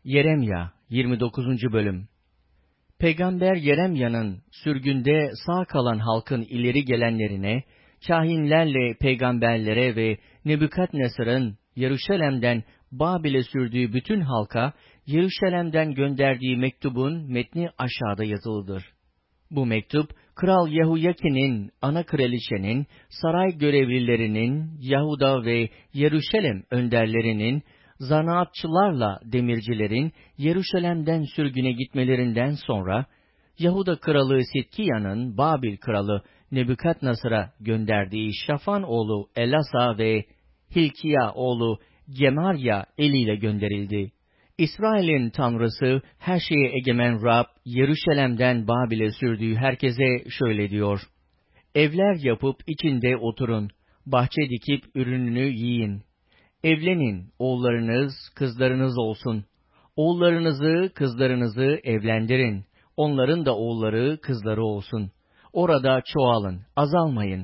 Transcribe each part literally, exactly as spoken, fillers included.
Yeremya yirmi dokuzuncu bölüm. Peygamber Yeremya'nın sürgünde sağ kalan halkın ileri gelenlerine, kâhinlerle peygamberlere ve Nebukadnesar'ın Yeruşalem'den Babil'e sürdüğü bütün halka, Yeruşalem'den gönderdiği mektubun metni aşağıda yazılıdır. Bu mektup, Kral Yehoyakin'in, ana kraliçenin, saray görevlilerinin, Yahuda ve Yeruşalem önderlerinin, zanaatçılarla demircilerin Yeruşalem'den sürgüne gitmelerinden sonra, Yahuda kralı Sitkiya'nın Babil kralı Nebukadnesar'a gönderdiği Şafan oğlu Elasa ve Hilkiya oğlu Gemarya eliyle gönderildi. İsrail'in Tanrısı, her şeye egemen Rab, Yeruşalem'den Babil'e sürdüğü herkese şöyle diyor: Evler yapıp içinde oturun, bahçe dikip ürününü yiyin. Evlenin, oğullarınız, kızlarınız olsun. Oğullarınızı, kızlarınızı evlendirin. Onların da oğulları, kızları olsun. Orada çoğalın, azalmayın.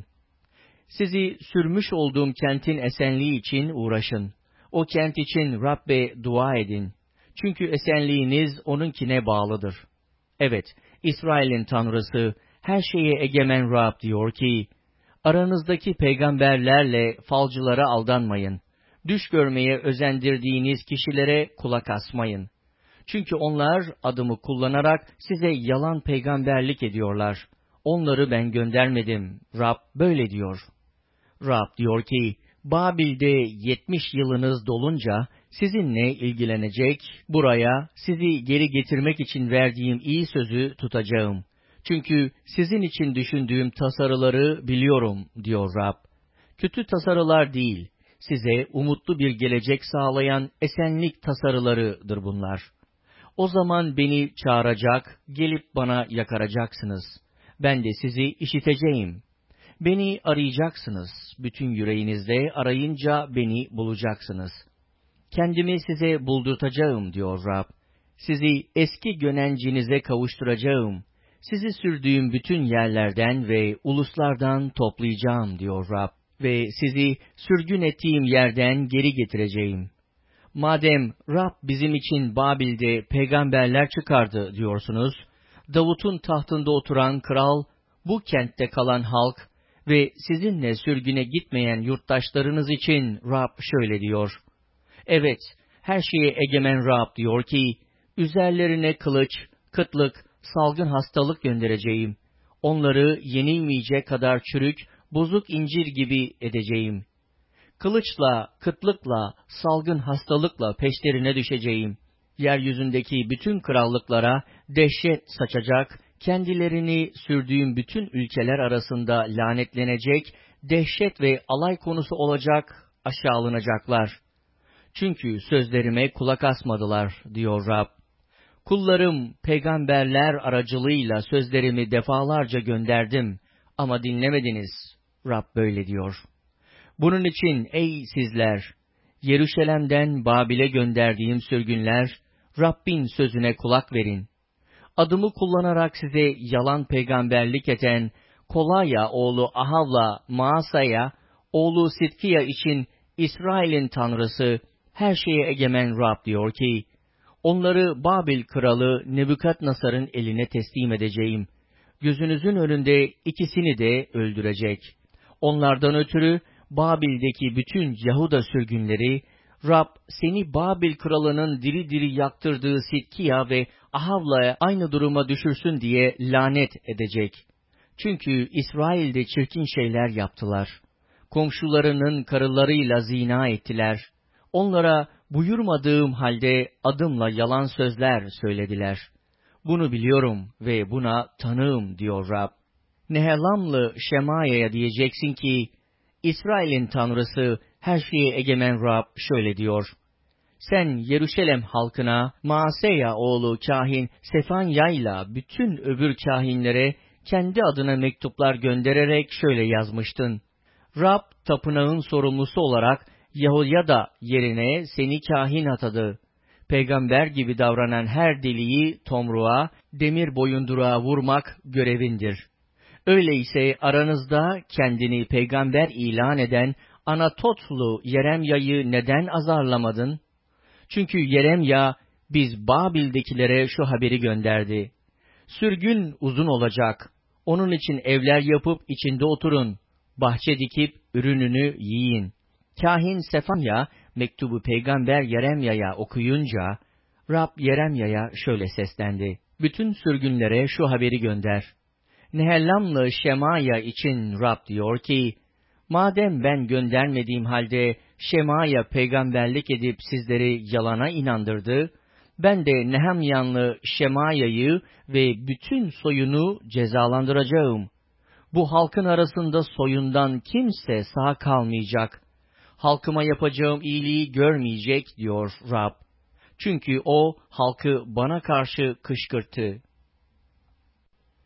Sizi sürmüş olduğum kentin esenliği için uğraşın. O kent için Rabbe dua edin. Çünkü esenliğiniz onunkine bağlıdır. Evet, İsrail'in Tanrısı, her şeye egemen Rab diyor ki, aranızdaki peygamberlerle falcılara aldanmayın. Düş görmeye özendirdiğiniz kişilere kulak asmayın. Çünkü onlar adımı kullanarak size yalan peygamberlik ediyorlar. Onları ben göndermedim. Rab böyle diyor. Rab diyor ki, Babil'de yetmiş yılınız dolunca sizinle ilgilenecek, buraya sizi geri getirmek için verdiğim iyi sözü tutacağım. Çünkü sizin için düşündüğüm tasarıları biliyorum diyor Rab. Kötü tasarılar değil, size umutlu bir gelecek sağlayan esenlik tasarılarıdır bunlar. O zaman beni çağıracak, gelip bana yakaracaksınız. Ben de sizi işiteceğim. Beni arayacaksınız. Bütün yüreğinizde arayınca beni bulacaksınız. Kendimi size buldurtacağım diyor Rab. Sizi eski gönencinize kavuşturacağım. Sizi sürdüğüm bütün yerlerden ve uluslardan toplayacağım diyor Rab. Ve sizi sürgün ettiğim yerden geri getireceğim. Madem Rab bizim için Babil'de peygamberler çıkardı diyorsunuz, Davut'un tahtında oturan kral, bu kentte kalan halk ve sizinle sürgüne gitmeyen yurttaşlarınız için Rab şöyle diyor: Evet, her şeye egemen Rab diyor ki, üzerlerine kılıç, kıtlık, salgın hastalık göndereceğim. Onları yenilmeyecek kadar çürük, bozuk incir gibi edeceğim. Kılıçla, kıtlıkla, salgın hastalıkla peşlerine düşeceğim. Yeryüzündeki bütün krallıklara dehşet saçacak, kendilerini sürdüğüm bütün ülkeler arasında lanetlenecek, dehşet ve alay konusu olacak, aşağılanacaklar. Çünkü sözlerime kulak asmadılar, diyor Rab. Kullarım peygamberler aracılığıyla sözlerimi defalarca gönderdim ama dinlemediniz. Rab böyle diyor. Bunun için ey sizler, Yeruşalem'den Babil'e gönderdiğim sürgünler, Rabbin sözüne kulak verin. Adımı kullanarak size yalan peygamberlik eden Kolaya oğlu Ahav'la Maasa'ya, oğlu Sitkiya için İsrail'in Tanrısı, her şeye egemen Rab diyor ki, onları Babil kralı Nebukadnesar'ın eline teslim edeceğim. Gözünüzün önünde ikisini de öldürecek. Onlardan ötürü Babil'deki bütün Yahuda sürgünleri, Rab seni Babil kralının diri diri yaktırdığı Sitkiya ve Ahav'la aynı duruma düşürsün diye lanet edecek. Çünkü İsrail'de çirkin şeyler yaptılar. Komşularının karılarıyla zina ettiler. Onlara buyurmadığım halde adımla yalan sözler söylediler. Bunu biliyorum ve buna tanığım diyor Rab. Nehelamlı Şemaya'ya diyeceksin ki, İsrail'in Tanrısı, her şeye egemen Rab şöyle diyor: Sen Yeruşalem halkına, Maaseya oğlu kahin Sefanya'yla bütün öbür kahinlere kendi adına mektuplar göndererek şöyle yazmıştın: Rab tapınağın sorumlusu olarak Yehoyada yerine seni kahin atadı. Peygamber gibi davranan her deliği tomruğa, demir boyunduruğa vurmak görevindir. Öyleyse aranızda kendini peygamber ilan eden Anatotlu Yeremya'yı neden azarlamadın? Çünkü Yeremya Biz Babil'dekilere şu haberi gönderdi. Sürgün uzun olacak. Onun için evler yapıp içinde oturun. Bahçe dikip ürününü yiyin. Kâhin Sefanya mektubu peygamber Yeremya'ya okuyunca, Rab Yeremya'ya şöyle seslendi. Bütün sürgünlere şu haberi gönder. Nehellamlı Şemaya için Rab diyor ki, madem ben göndermediğim halde Şemaya peygamberlik edip sizleri yalana inandırdı, ben de Nehemyanlı Şemaya'yı ve bütün soyunu cezalandıracağım. Bu halkın arasında soyundan kimse sağ kalmayacak. Halkıma yapacağım iyiliği görmeyecek diyor Rab. Çünkü o halkı bana karşı kışkırttı.